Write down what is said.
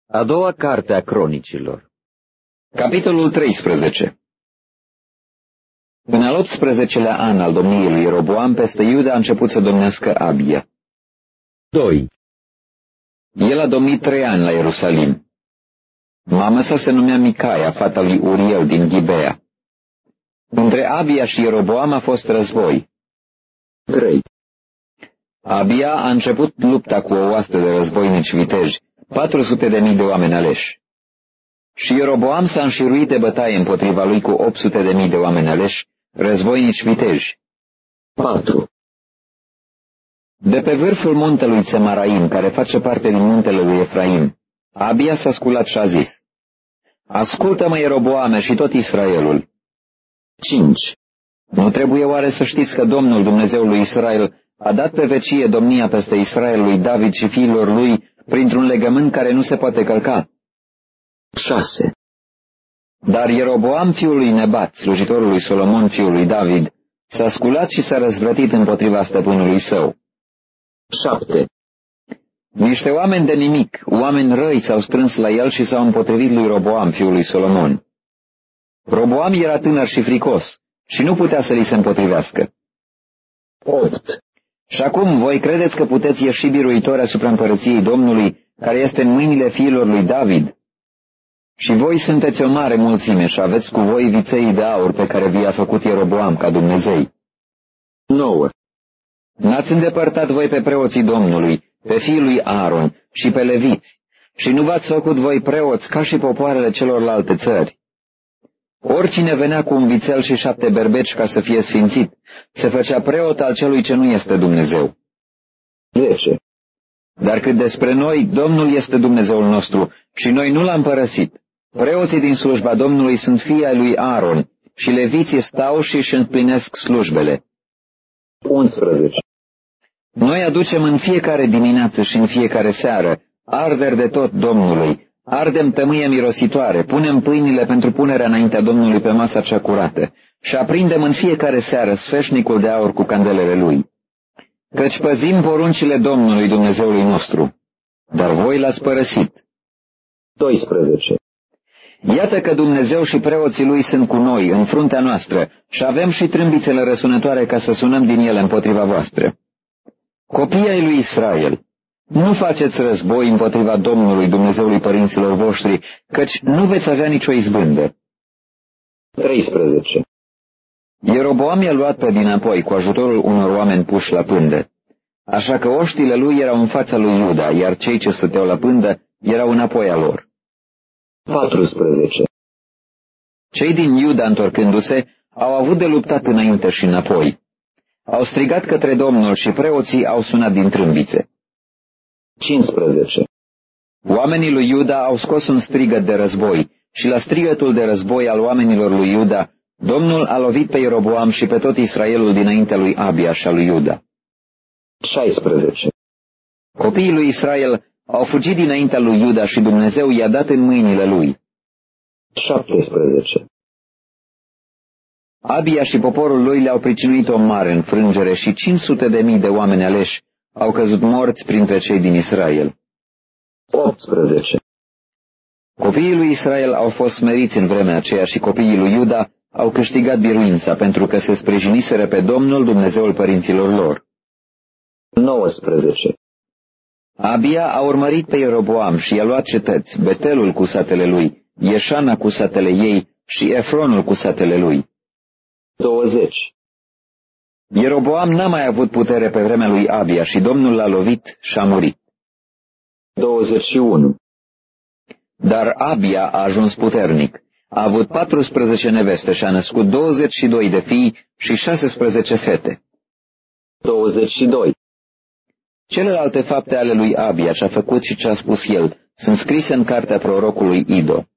A doua carte a Cronicilor. Capitolul 13. În al 18-lea an al domniei lui Ieroboam, peste Iuda a început să domnească Abia. 2. El a domnit 3 ani la Ierusalim. Mama sa se numea Micaia, fata lui Uriel din Ghibea. Între Abia și Ieroboam a fost război. 3. Abia a început lupta cu o oaste de războinici viteji, 400.000 de oameni aleși. Și Ieroboam s-a înșiruit de bătaie împotriva lui cu 800.000 de oameni aleși, războinici viteji. 4. De pe vârful muntelui Țemaraim, care face parte din muntele lui Efraim, Abia s-a sculat și a zis: Ascultă-mă, Ieroboame, și tot Israelul. 5. Nu trebuie oare să știți că Domnul, Dumnezeul lui Israel, a dat pe vecie domnia peste Israel lui David și fiilor lui printr-un legământ care nu se poate călca? 6. Dar Ieroboam, fiul lui Nebat, slujitorul lui Solomon, fiul lui David, s-a sculat și s-a răzvrătit împotriva stăpânului său. 7. Niște oameni de nimic, oameni răi, s-au strâns la el și s-au împotrivit lui Roboam, fiul lui Solomon. Roboam era tânăr și fricos și nu putea să li se împotrivească. 8. Și acum voi credeți că puteți ieși biruitori asupra împărăției Domnului, care este în mâinile fiilor lui David? Și voi sunteți o mare mulțime și aveți cu voi viței de aur pe care vi-a făcut Ieroboam ca Dumnezei. 9. N-ați îndepărtat voi pe preoții Domnului, pe fiii lui Aaron și pe leviți, și nu v-ați făcut voi preoți ca și popoarele celorlalte țări. Oricine venea cu un vițel și 7 berbeci ca să fie sfințit, se făcea preot al celui ce nu este Dumnezeu. 10. Dar cât despre noi, Domnul este Dumnezeul nostru și noi nu l-am părăsit. Preoții din slujba Domnului sunt fii ai lui Aaron și leviții stau și își împlinesc slujbele. 11. Noi aducem în fiecare dimineață și în fiecare seară arderi de tot Domnului, ardem tămâie mirositoare, punem pâinile pentru punerea înaintea Domnului pe masa cea curată și aprindem în fiecare seară sfeșnicul de aur cu candelele lui. Căci păzim poruncile Domnului Dumnezeului nostru, dar voi l-ați părăsit. 12. Iată că Dumnezeu și preoții lui sunt cu noi, în fruntea noastră, și avem și trâmbițele răsunătoare ca să sunăm din ele împotriva voastră. Copiii ai lui Israel, nu faceți război împotriva Domnului Dumnezeului părinților voștri, căci nu veți avea nicio izbândă. 13. Ieroboam i-a luat pe dinapoi cu ajutorul unor oameni puși la pândă, așa că oștile lui erau în fața lui Iuda, iar cei ce stăteau la pândă erau înapoi a lor. 14. Cei din Iuda, întorcându-se, au avut de luptat înainte și înapoi. Au strigat către Domnul și preoții au sunat din trâmbițe. 15. Oamenii lui Iuda au scos un strigăt de război și la strigătul de război al oamenilor lui Iuda, Domnul a lovit pe Ieroboam și pe tot Israelul dinaintea lui Abia și a lui Iuda. 16. Copiii lui Israel au fugit dinaintea lui Iuda și Dumnezeu i-a dat în mâinile lui. 17. Abia și poporul lui le-au pricinuit o mare înfrângere și 500.000 de oameni aleși au căzut morți printre cei din Israel. 18. Copiii lui Israel au fost smeriți în vremea aceea și copiii lui Iuda au câștigat biruința pentru că se sprijiniseră pe Domnul Dumnezeul părinților lor. 19. Abia a urmărit pe Ieroboam și i-a luat cetăți, Betelul cu satele lui, Ieșana cu satele ei și Efronul cu satele lui. 20. Ieroboam n-a mai avut putere pe vremea lui Abia și Domnul l-a lovit și a murit. 21. Dar Abia a ajuns puternic. A avut 14 neveste și a născut 22 de fii și 16 fete. 22. Celelalte fapte ale lui Abia, ce-a făcut și ce-a spus el, sunt scrise în cartea prorocului Ido.